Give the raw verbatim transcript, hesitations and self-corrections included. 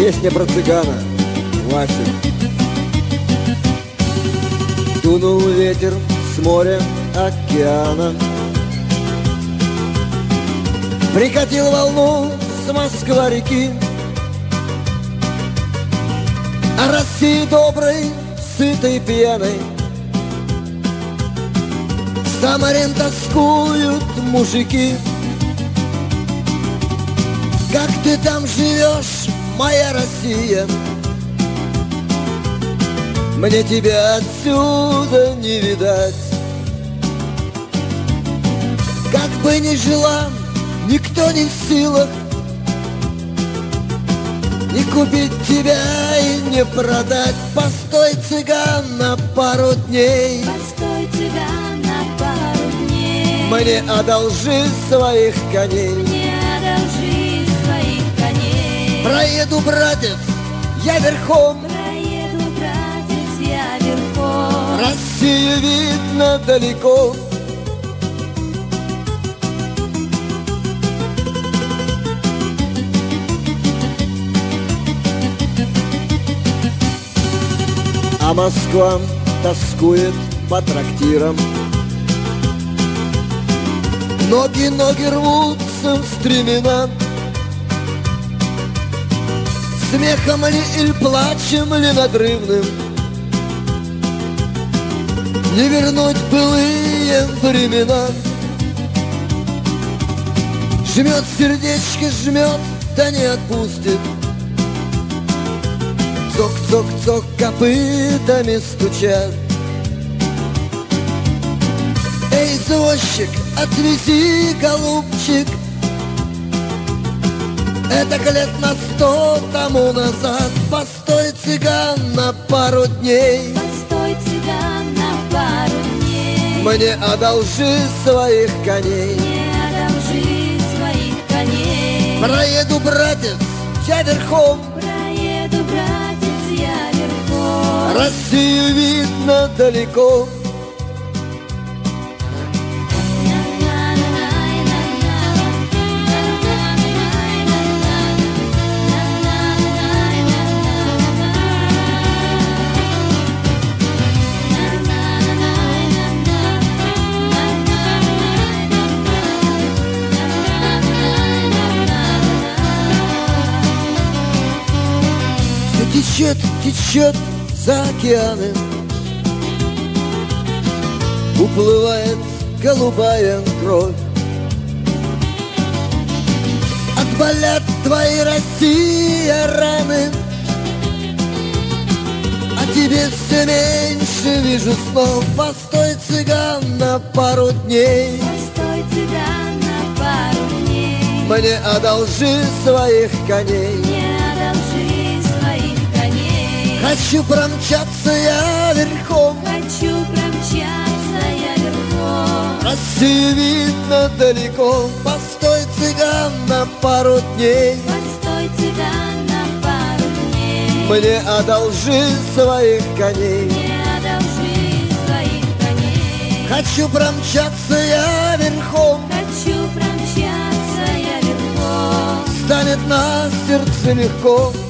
Песня про цыгана, Васю. Дунул ветер с моря, океана, прикатил волну с Москва-реки. О России доброй, сытой, пьяной за морем тоскуют мужики. Как ты там живешь, моя Россия? Мне тебя отсюда не видать. Как бы ни жила, никто не в силах не купить тебя и не продать. Постой, цыган, на пару дней. Постой, цыган, на пару дней. Мне одолжи своих коней. Мне одолжи своих коней. Проеду, братец, я верхом. Проеду, братец, я верхом. Россию видно далеко. А Москва тоскует по трактирам. Ноги, ноги рвутся в стремена. Смехом ли или плачем ли надрывным не вернуть былые времена. Жмет сердечко, жмет, да не отпустит. Цок-цок-цок копытами стучат. Эй, извозчик, отвези, голубчик, это лет на сто тому назад. Постой, цыган, на пару дней. Постой, цыган, на пару дней. Мне одолжи своих коней. Мне одолжи своих коней. Проеду, братец, я верхом. Проеду, братец, я верхом. Россию видно далеко. Течет, течет за океаны, уплывает голубая кровь. Отболят твои, Россия, раны, а тебе все меньше вижу снов. Постой, цыган, на пару дней. Постой, цыган, на пару дней. Мне одолжи своих коней. Мне одолжи своих коней. Хочу промчаться я верхом. Хочу промчаться я верхом. Россию видно далеко. Постой, цыган, на пару дней. Постой, цыган, на пару дней. Мне одолжи своих коней. Мне одолжи своих коней. Хочу промчаться я верхом. Хочу промчаться я верхом. Станет на сердце легко.